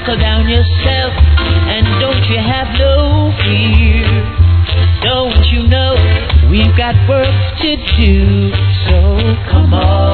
Buckle down yourself and don't you have no fear. Don't you know we've got work to do? So come on.